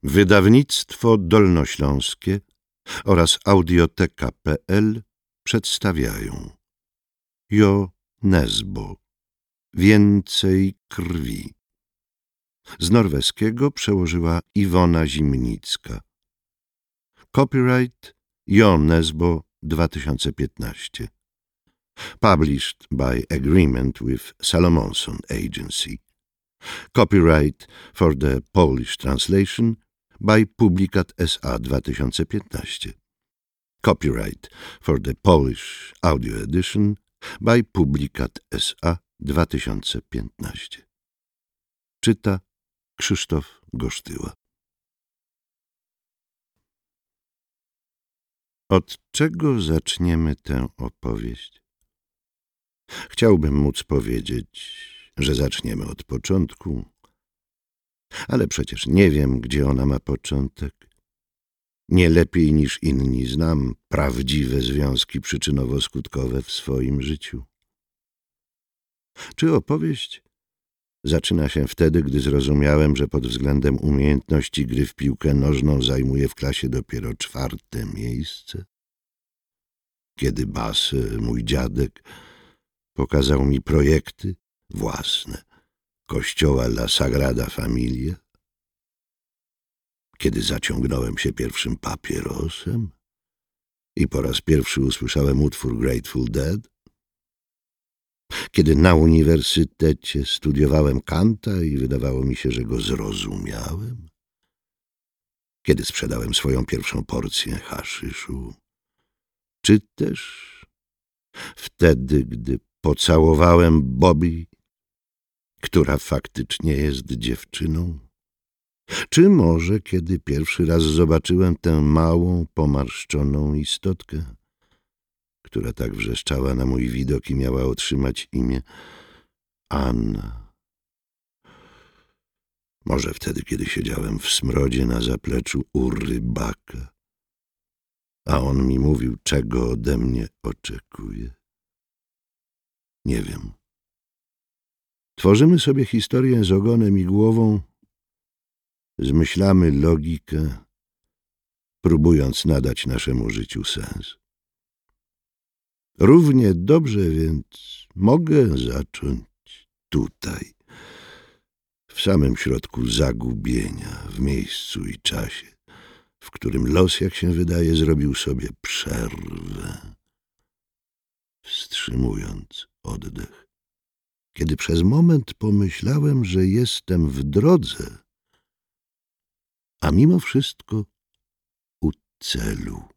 Wydawnictwo Dolnośląskie oraz Audioteka.pl przedstawiają Jo Nesbo. Więcej krwi. Z norweskiego przełożyła Iwona Zimnicka. Copyright Jo Nesbo 2015. Published by agreement with Salomonson Agency. Copyright for the Polish translation by Publicat S.A. 2015. Copyright for the Polish audio edition by Publicat S.A. 2015. Czyta Krzysztof Gosztyła. Od czego zaczniemy tę opowieść? Chciałbym móc powiedzieć, że zaczniemy od początku, ale przecież nie wiem, gdzie ona ma początek. Nie lepiej niż inni znam prawdziwe związki przyczynowo-skutkowe w swoim życiu. Czy opowieść zaczyna się wtedy, gdy zrozumiałem, że pod względem umiejętności gry w piłkę nożną zajmuję w klasie dopiero 4. miejsce? Kiedy Bas, mój dziadek, pokazał mi projekty własne kościoła La Sagrada Familia? Kiedy zaciągnąłem się pierwszym papierosem i po raz pierwszy usłyszałem utwór Grateful Dead? Kiedy na uniwersytecie studiowałem Kanta i wydawało mi się, że go zrozumiałem? Kiedy sprzedałem swoją pierwszą porcję haszyszu? Czy też wtedy, gdy pocałowałem Bobby, która faktycznie jest dziewczyną? Czy może kiedy pierwszy raz zobaczyłem tę małą, pomarszczoną istotkę, która tak wrzeszczała na mój widok i miała otrzymać imię Anna? Może wtedy, kiedy siedziałem w smrodzie na zapleczu u rybaka, a on mi mówił, czego ode mnie oczekuje? Nie wiem. Tworzymy sobie historię z ogonem i głową, zmyślamy logikę, próbując nadać naszemu życiu sens. Równie dobrze więc mogę zacząć tutaj, w samym środku zagubienia, w miejscu i czasie, w którym los, jak się wydaje, zrobił sobie przerwę, wstrzymując oddech. Kiedy przez moment pomyślałem, że jestem w drodze, a mimo wszystko u celu.